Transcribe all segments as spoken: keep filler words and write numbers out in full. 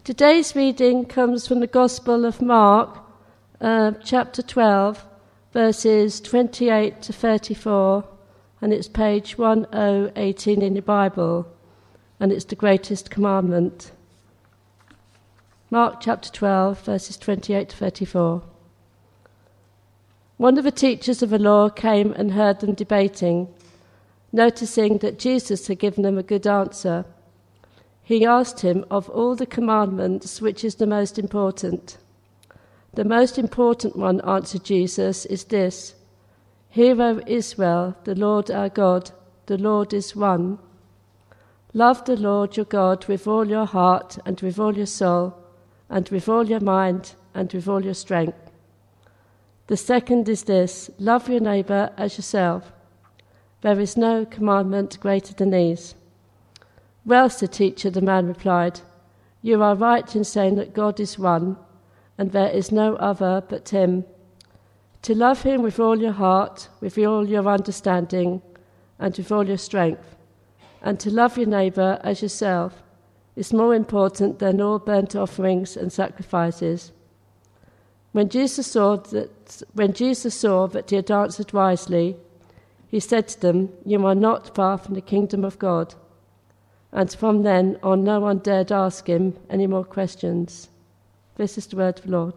Today's reading comes from the Gospel of Mark, uh, chapter twelve, verses twenty-eight to thirty-four, and it's page one oh eighteen in your Bible, and it's the greatest commandment. Mark chapter twelve, verses twenty-eight to thirty-four. One of the teachers of the law came and heard them debating. Noticing that Jesus had given them a good answer, he asked him of all the commandments which is the most important. The most important one, answered Jesus, is this: Hear, O Israel, the Lord our God, the Lord is one. Love the Lord your God with all your heart and with all your soul and with all your mind and with all your strength. The second is this: love your neighbour as yourself. There is no commandment greater than these. Well, said teacher, the man replied, you are right in saying that God is one, and there is no other but him. To love him with all your heart, with all your understanding, and with all your strength, and to love your neighbour as yourself, is more important than all burnt offerings and sacrifices. When Jesus saw that, when Jesus saw that he had answered wisely, he said to them, you are not far from the kingdom of God. And from then on, no one dared ask him any more questions. This is the word of the Lord.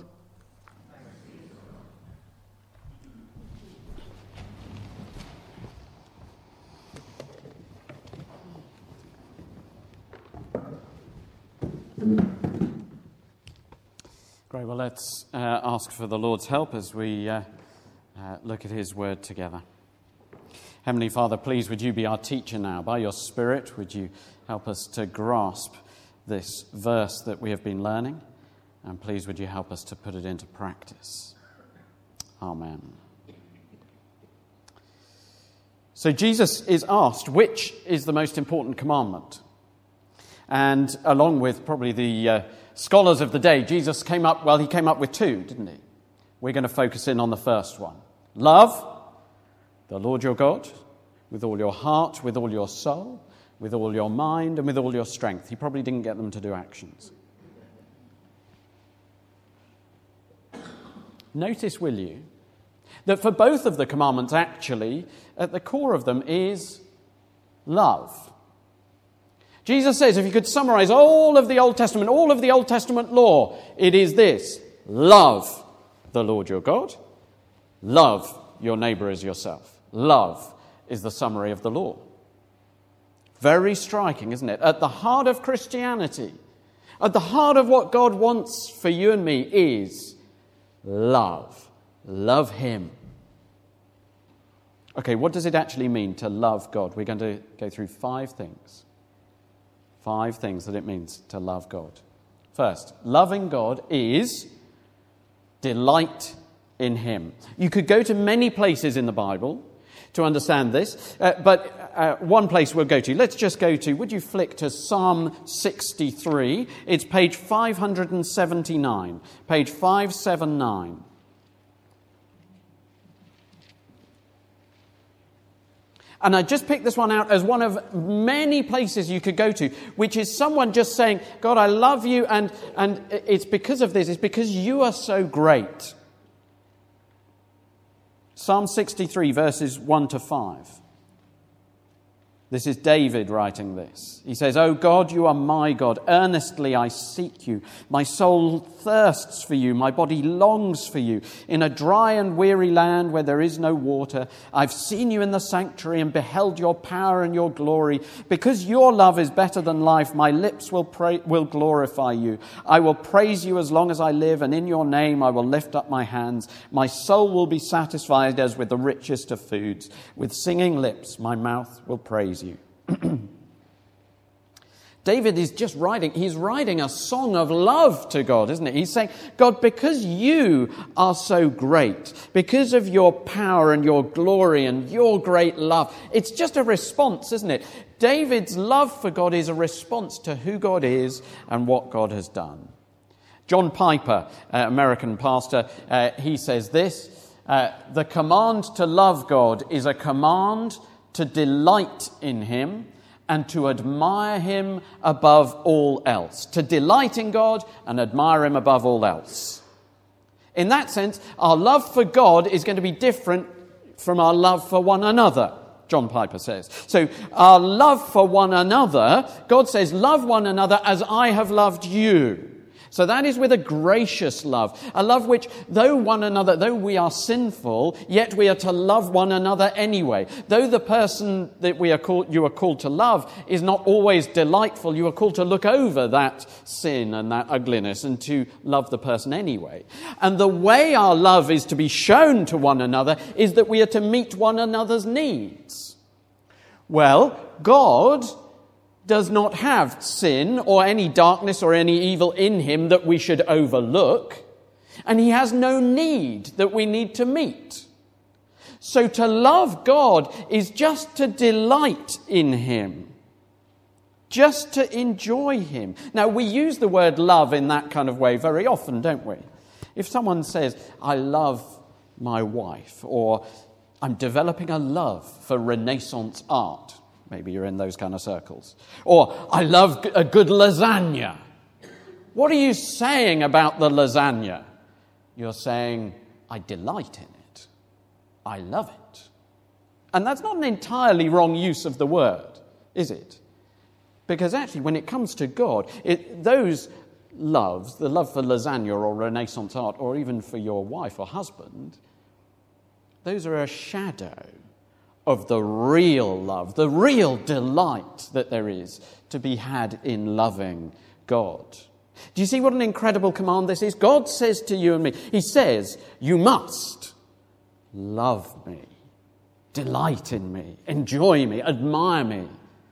Great. Well, let's uh, ask for the Lord's help as we uh, uh, look at his word together. Heavenly Father, please would you be our teacher now. By your Spirit, would you help us to grasp this verse that we have been learning? And please would you help us to put it into practice. Amen. So Jesus is asked, which is the most important commandment? And along with probably the uh, scholars of the day, Jesus came up, well, he came up with two, didn't he? We're going to focus in on the first one. Love the Lord your God with all your heart, with all your soul, with all your mind, and with all your strength. He probably didn't get them to do actions. Notice, will you, that for both of the commandments, actually, at the core of them is love. Jesus says, if you could summarize all of the Old Testament, all of the Old Testament law, it is this: love the Lord your God, love your neighbour as yourself. Love is the summary of the law. Very striking, isn't it? At the heart of Christianity, at the heart of what God wants for you and me is love. Love him. Okay, what does it actually mean to love God? We're going to go through five things. Five things that it means to love God. First, loving God is delight in him. You could go to many places in the Bible to understand this, uh, but uh, one place we'll go to. Let's just go to, would you flick to Psalm sixty-three? It's page five seventy-nine. Page five seventy-nine. And I just picked this one out as one of many places you could go to, which is someone just saying, God, I love you, and, and it's because of this, it's because you are so great. Psalm sixty-three, verses one to five. This is David writing this. He says, O God, you are my God. Earnestly I seek you. My soul thirsts for you. My body longs for you. In a dry and weary land where there is no water, I've seen you in the sanctuary and beheld your power and your glory. Because your love is better than life, my lips will pray, will glorify you. I will praise you as long as I live, and in your name I will lift up my hands. My soul will be satisfied as with the richest of foods. With singing lips, my mouth will praise you. David is just writing, he's writing a song of love to God, isn't it? He's saying, God, because you are so great, because of your power and your glory and your great love, it's just a response, isn't it? David's love for God is a response to who God is and what God has done. John Piper, uh, American pastor, uh, he says this, uh, the command to love God is a command to delight in him and to admire him above all else. To delight in God and admire him above all else. In that sense, our love for God is going to be different from our love for one another, John Piper says. So our love for one another, God says, love one another as I have loved you. So that is with a gracious love, a love which, though one another, though we are sinful, yet we are to love one another anyway. Though the person that we are called, you are called to love is not always delightful, you are called to look over that sin and that ugliness and to love the person anyway. And the way our love is to be shown to one another is that we are to meet one another's needs. Well, God does not have sin or any darkness or any evil in him that we should overlook, and he has no need that we need to meet. So to love God is just to delight in him, just to enjoy him. Now, we use the word love in that kind of way very often, don't we? If someone says, I love my wife, or I'm developing a love for Renaissance art, maybe you're in those kind of circles. Or, I love a good lasagna. What are you saying about the lasagna? You're saying, I delight in it. I love it. And that's not an entirely wrong use of the word, is it? Because actually, when it comes to God, it, those loves, the love for lasagna or Renaissance art, or even for your wife or husband, those are a shadow of the real love, the real delight that there is to be had in loving God. Do you see what an incredible command this is? God says to you and me, he says, you must love me, delight in me, enjoy me, admire me.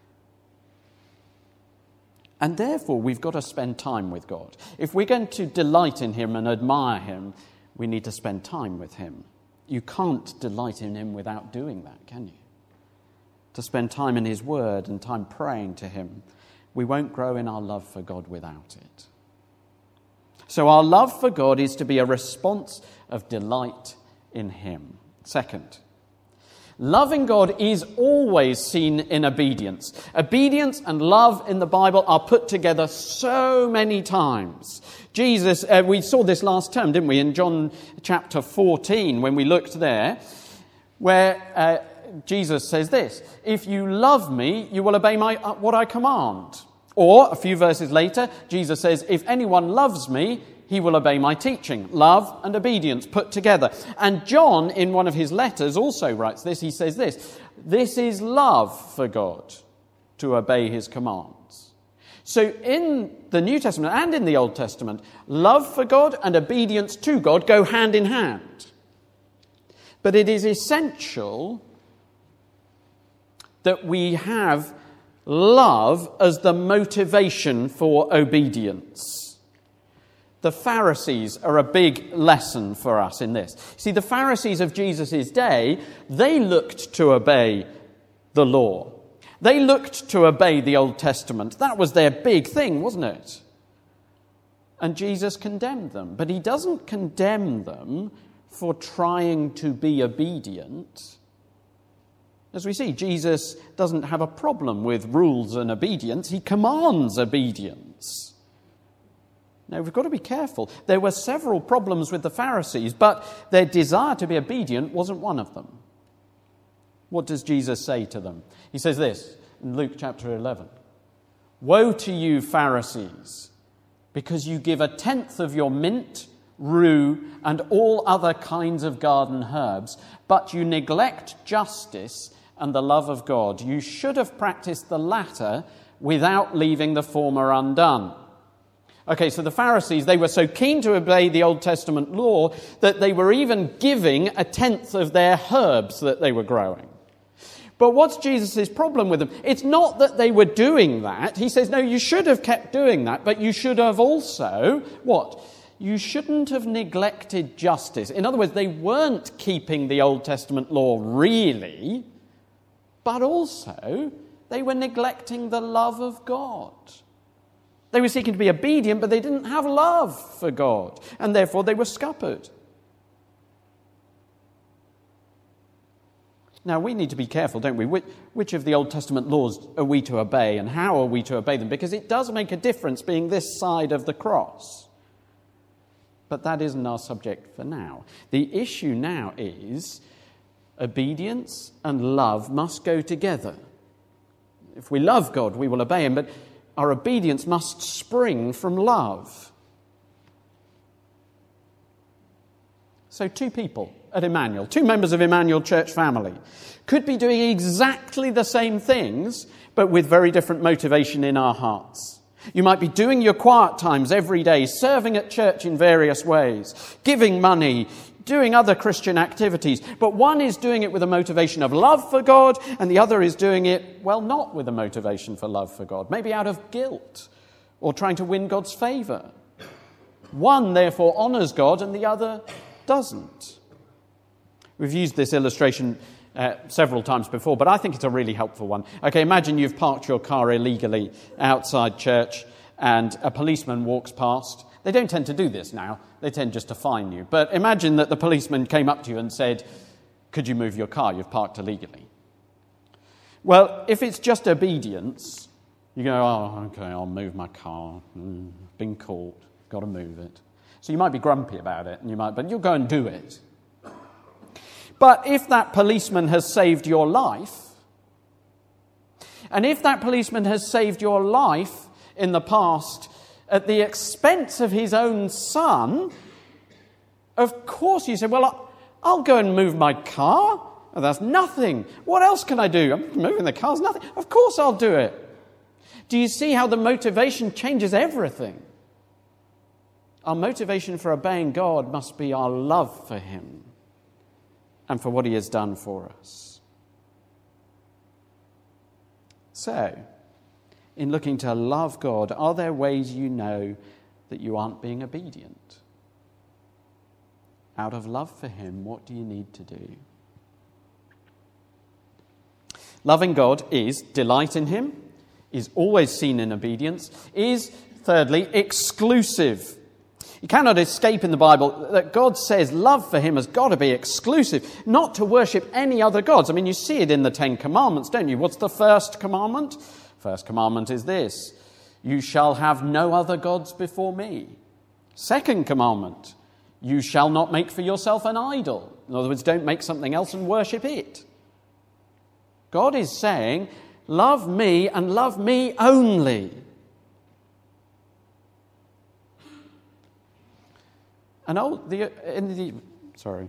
And therefore, we've got to spend time with God. If we're going to delight in him and admire him, we need to spend time with him. You can't delight in him without doing that, can you? To spend time in his word and time praying to him. We won't grow in our love for God without it. So our love for God is to be a response of delight in him. Second, loving God is always seen in obedience. Obedience and love in the Bible are put together so many times. Jesus, uh, we saw this last term, didn't we, in John chapter fourteen, when we looked there, where uh, Jesus says this, if you love me, you will obey my uh, what I command. Or, a few verses later, Jesus says, if anyone loves me, he will obey my teaching. Love and obedience put together. And John, in one of his letters, also writes this. He says this, this is love for God, to obey his commands. So in the New Testament and in the Old Testament, love for God and obedience to God go hand in hand. But it is essential that we have love as the motivation for obedience. The Pharisees are a big lesson for us in this. See, the Pharisees of Jesus' day, they looked to obey the law. They looked to obey the Old Testament. That was their big thing, wasn't it? And Jesus condemned them. But he doesn't condemn them for trying to be obedient. As we see, Jesus doesn't have a problem with rules and obedience. He commands obedience. Now, we've got to be careful. There were several problems with the Pharisees, but their desire to be obedient wasn't one of them. What does Jesus say to them? He says this in Luke chapter eleven. Woe to you, Pharisees, because you give a tenth of your mint, rue, and all other kinds of garden herbs, but you neglect justice and the love of God. You should have practiced the latter without leaving the former undone. Okay, so the Pharisees, they were so keen to obey the Old Testament law that they were even giving a tenth of their herbs that they were growing. But what's Jesus' problem with them? It's not that they were doing that. He says, no, you should have kept doing that, but you should have also, what? You shouldn't have neglected justice. In other words, they weren't keeping the Old Testament law really, but also they were neglecting the love of God. They were seeking to be obedient, but they didn't have love for God, and therefore they were scuppered. Now, we need to be careful, don't we? Which, which of the Old Testament laws are we to obey, and how are we to obey them? Because it does make a difference being this side of the cross. But that isn't our subject for now. The issue now is obedience and love must go together. If we love God, we will obey him, but our obedience must spring from love. So two people at Emmanuel, two members of Emmanuel Church family, could be doing exactly the same things, but with very different motivation in our hearts. You might be doing your quiet times every day, serving at church in various ways, giving money, doing other Christian activities, but one is doing it with a motivation of love for God, and the other is doing it, well, not with a motivation for love for God, maybe out of guilt or trying to win God's favour. One, therefore, honours God, and the other doesn't. We've used this illustration uh, several times before, but I think it's a really helpful one. Okay, imagine you've parked your car illegally outside church and a policeman walks past. They don't tend to do this now. They tend just to fine you. But imagine that the policeman came up to you and said, could you move your car? You've parked illegally. Well, if it's just obedience, you go, oh, okay, I'll move my car. Mm, been caught. Got to move it. So you might be grumpy about it, and you might, but you'll go and do it. But if that policeman has saved your life, and if that policeman has saved your life in the past at the expense of his own son, of course you say, well, I'll go and move my car. Oh, that's nothing. What else can I do? I'm moving the car's nothing. Of course I'll do it. Do you see how the motivation changes everything? Our motivation for obeying God must be our love for him and for what he has done for us. So, in looking to love God, are there ways you know that you aren't being obedient? Out of love for him, what do you need to do? Loving God is delight in him, is always seen in obedience, is, thirdly, exclusive. You cannot escape in the Bible that God says love for him has got to be exclusive, not to worship any other gods. I mean, you see it in the Ten Commandments, don't you? What's the first commandment? First commandment is this: you shall have no other gods before me. Second commandment: you shall not make for yourself an idol. In other words, don't make something else and worship it. God is saying, love me and love me only. And oh, the, in the, sorry.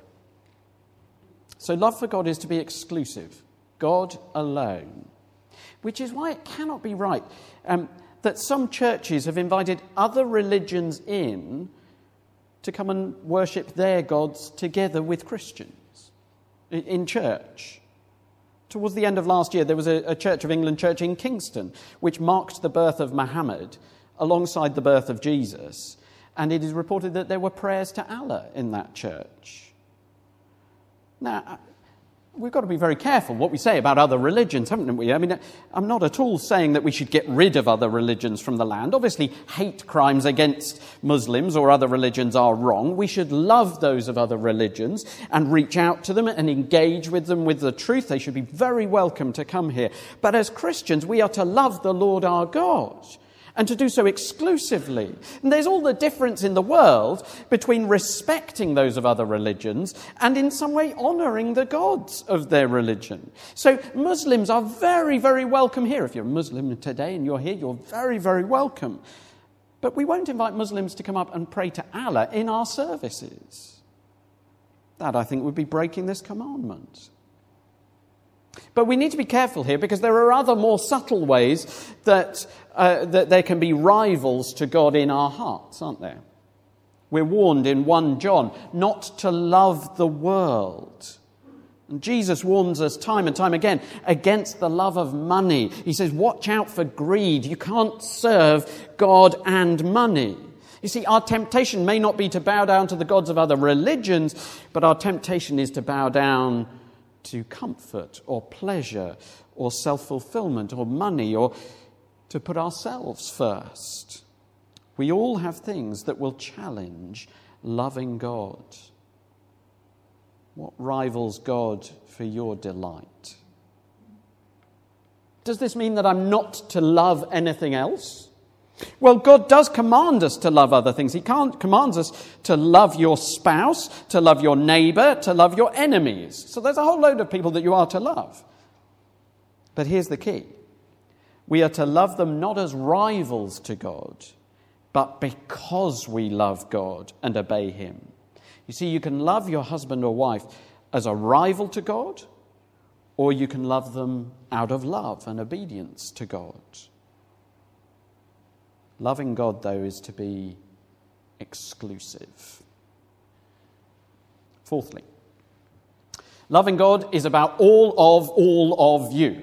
So love for God is to be exclusive. God alone. Which is why it cannot be right um, that some churches have invited other religions in to come and worship their gods together with Christians in, in church. Towards the end of last year, there was a, a Church of England church in Kingston, which marked the birth of Muhammad alongside the birth of Jesus. And it is reported that there were prayers to Allah in that church. Now, we've got to be very careful what we say about other religions, haven't we? I mean, I'm not at all saying that we should get rid of other religions from the land. Obviously, hate crimes against Muslims or other religions are wrong. We should love those of other religions and reach out to them and engage with them with the truth. They should be very welcome to come here. But as Christians, we are to love the Lord our God, and to do so exclusively. And there's all the difference in the world between respecting those of other religions and in some way honouring the gods of their religion. So Muslims are very, very welcome here. If you're a Muslim today and you're here, you're very, very welcome. But we won't invite Muslims to come up and pray to Allah in our services. That, I think, would be breaking this commandment. But we need to be careful here because there are other more subtle ways that, uh, that there can be rivals to God in our hearts, aren't there? We're warned in First John not to love the world. And Jesus warns us time and time again against the love of money. He says, watch out for greed. You can't serve God and money. You see, our temptation may not be to bow down to the gods of other religions, but our temptation is to bow down to comfort or pleasure or self-fulfillment or money, or to put ourselves first. We all have things that will challenge loving God. What rivals God for your delight? Does this mean that I'm not to love anything else? Well, God does command us to love other things. He can't, commands us to love your spouse, to love your neighbour, to love your enemies. So there's a whole load of people that you are to love. But here's the key. We are to love them not as rivals to God, but because we love God and obey him. You see, you can love your husband or wife as a rival to God, or you can love them out of love and obedience to God. Loving God, though, is to be exclusive. Fourthly, loving God is about all of all of you.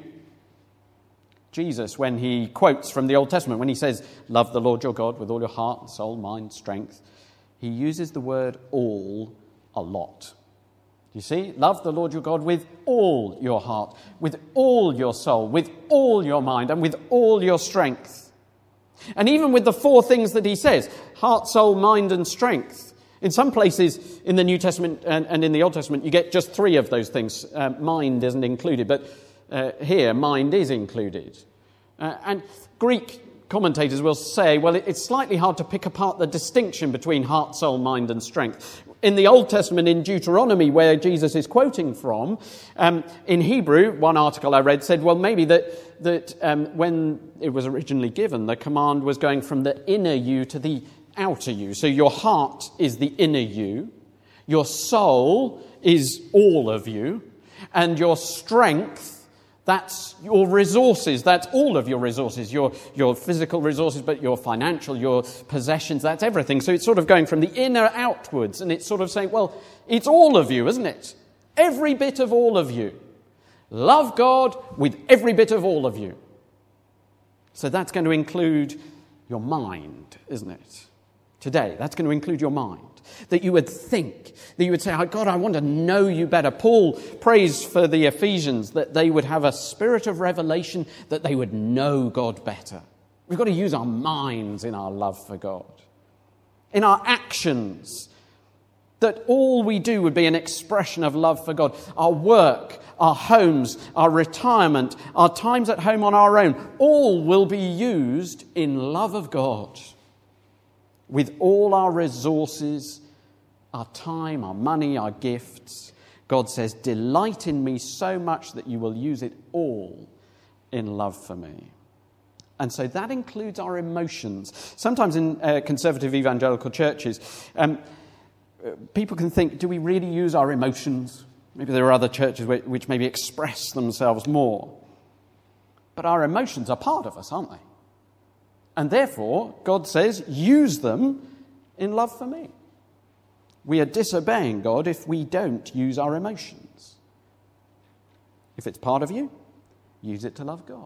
Jesus, when he quotes from the Old Testament, when he says, love the Lord your God with all your heart, soul, mind, strength, he uses the word all a lot. You see, love the Lord your God with all your heart, with all your soul, with all your mind, and with all your strength. And even with the four things that he says, heart, soul, mind, and strength. In some places in the New Testament and, and in the Old Testament, you get just three of those things. Uh, mind isn't included, but uh, here, mind is included. Uh, and Greek commentators will say, well, it, it's slightly hard to pick apart the distinction between heart, soul, mind, and strength. In the Old Testament, in Deuteronomy, where Jesus is quoting from, um, in Hebrew, one article I read said, well, maybe that that um, when it was originally given, the command was going from the inner you to the outer you. So your heart is the inner you, your soul is all of you, and your strength, that's your resources, that's all of your resources, your, your physical resources, but your financial, your possessions, that's everything. So it's sort of going from the inner outwards, and it's sort of saying, well, it's all of you, isn't it? Every bit of all of you. Love God with every bit of all of you. So that's going to include your mind, isn't it? Today, that's going to include your mind. That you would think, that you would say, oh, God, I want to know you better. Paul prays for the Ephesians that they would have a spirit of revelation, that they would know God better. We've got to use our minds in our love for God. In our actions, that all we do would be an expression of love for God. Our work, our homes, our retirement, our times at home on our own, all will be used in love of God. With all our resources, our time, our money, our gifts, God says, delight in me so much that you will use it all in love for me. And so that includes our emotions. Sometimes in uh, conservative evangelical churches, um, people can think, do we really use our emotions? Maybe there are other churches which, which maybe express themselves more. But our emotions are part of us, aren't they? And therefore, God says, use them in love for me. We are disobeying God if we don't use our emotions. If it's part of you, use it to love God.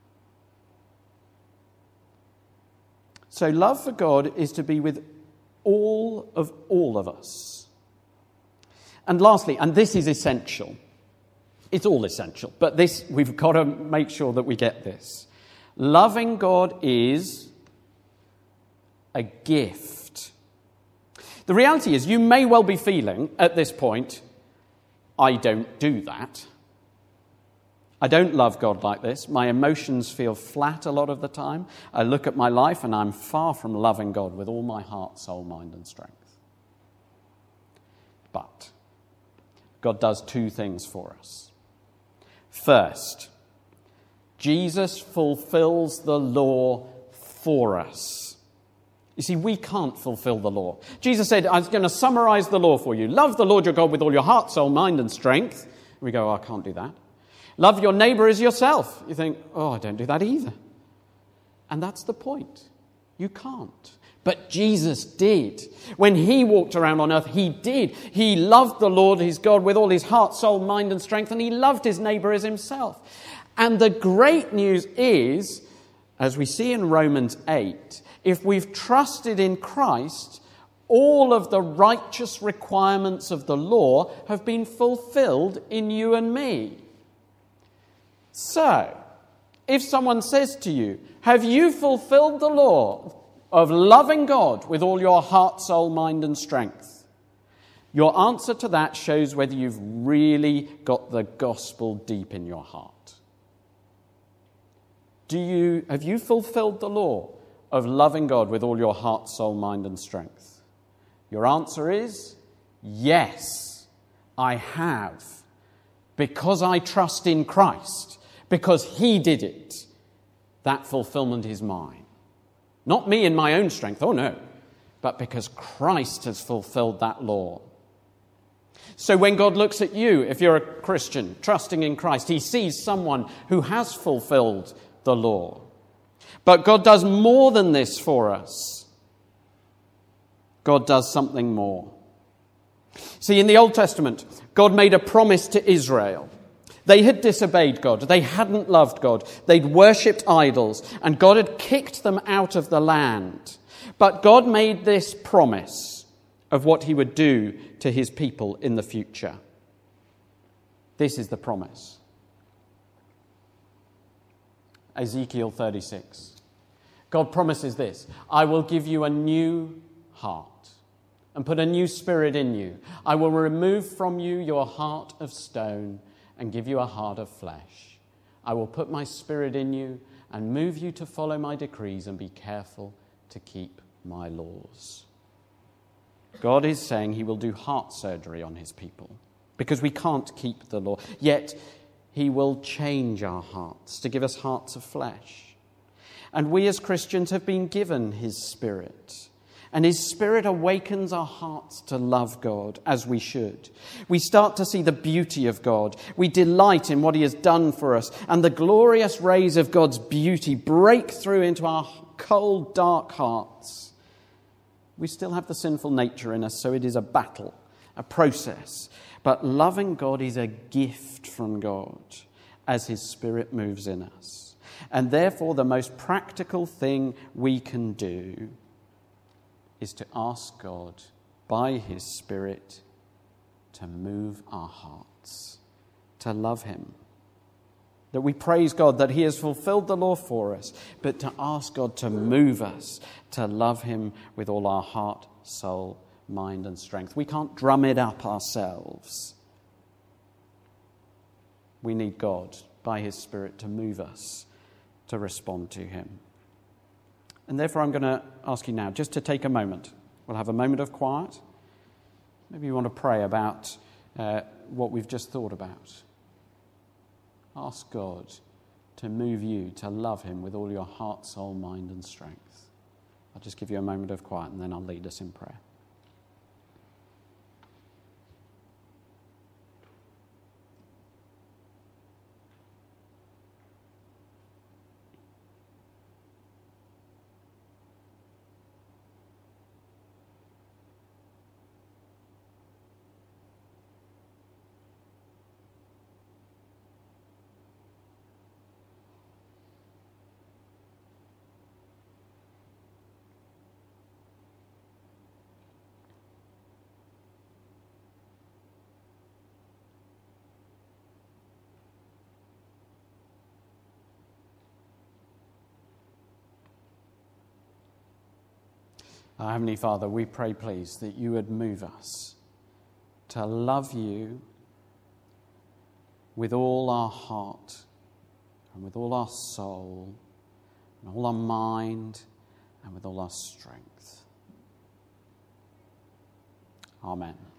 So love for God is to be with all of all of us. And lastly, and this is essential, it's all essential, but this, we've got to make sure that we get this. Loving God is a gift. The reality is, you may well be feeling at this point, I don't do that. I don't love God like this. My emotions feel flat a lot of the time. I look at my life and I'm far from loving God with all my heart, soul, mind, and strength. But God does two things for us. First, Jesus fulfills the law for us. You see, we can't fulfill the law. Jesus said, I'm going to summarize the law for you. Love the Lord your God with all your heart, soul, mind, and strength. We go, oh, I can't do that. Love your neighbour as yourself. You think, oh, I don't do that either. And that's the point. You can't. But Jesus did. When he walked around on earth, he did. He loved the Lord, his God, with all his heart, soul, mind, and strength, and he loved his neighbour as himself. And the great news is, as we see in Romans eight, if we've trusted in Christ, all of the righteous requirements of the law have been fulfilled in you and me. So, if someone says to you, have you fulfilled the law of loving God with all your heart, soul, mind, and strength? Your answer to that shows whether you've really got the gospel deep in your heart. Do you, have you fulfilled the law of loving God with all your heart, soul, mind, and strength? Your answer is yes, I have. Because I trust in Christ, because he did it, that fulfillment is mine. Not me in my own strength, oh no, but because Christ has fulfilled that law. So when God looks at you, if you're a Christian, trusting in Christ, he sees someone who has fulfilled the law. But God does more than this for us. God does something more. See, in the Old Testament, God made a promise to Israel. They had disobeyed God. They hadn't loved God. They'd worshipped idols, and God had kicked them out of the land. But God made this promise of what he would do to his people in the future. This is the promise. Ezekiel thirty-six. God promises this: I will give you a new heart and put a new spirit in you. I will remove from you your heart of stone and give you a heart of flesh. I will put my spirit in you and move you to follow my decrees and be careful to keep my laws. God is saying he will do heart surgery on his people because we can't keep the law. Yet he will change our hearts to give us hearts of flesh. And we as Christians have been given his Spirit. And his Spirit awakens our hearts to love God as we should. We start to see the beauty of God. We delight in what he has done for us. And the glorious rays of God's beauty break through into our cold, dark hearts. We still have the sinful nature in us, so it is a battle, a process. But loving God is a gift from God as his Spirit moves in us. And therefore, the most practical thing we can do is to ask God, by his Spirit, to move our hearts, to love him. That we praise God that he has fulfilled the law for us, but to ask God to move us, to love him with all our heart, soul, mind, and strength. We can't drum it up ourselves. We need God, by his Spirit, to move us, to respond to him. And therefore I'm going to ask you now just to take a moment. We'll have a moment of quiet. Maybe you want to pray about uh, what we've just thought about. Ask God to move you to love him with all your heart, soul, mind, and strength. I'll just give you a moment of quiet and then I'll lead us in prayer. Our Heavenly Father, we pray, please, that you would move us to love you with all our heart and with all our soul and all our mind and with all our strength. Amen.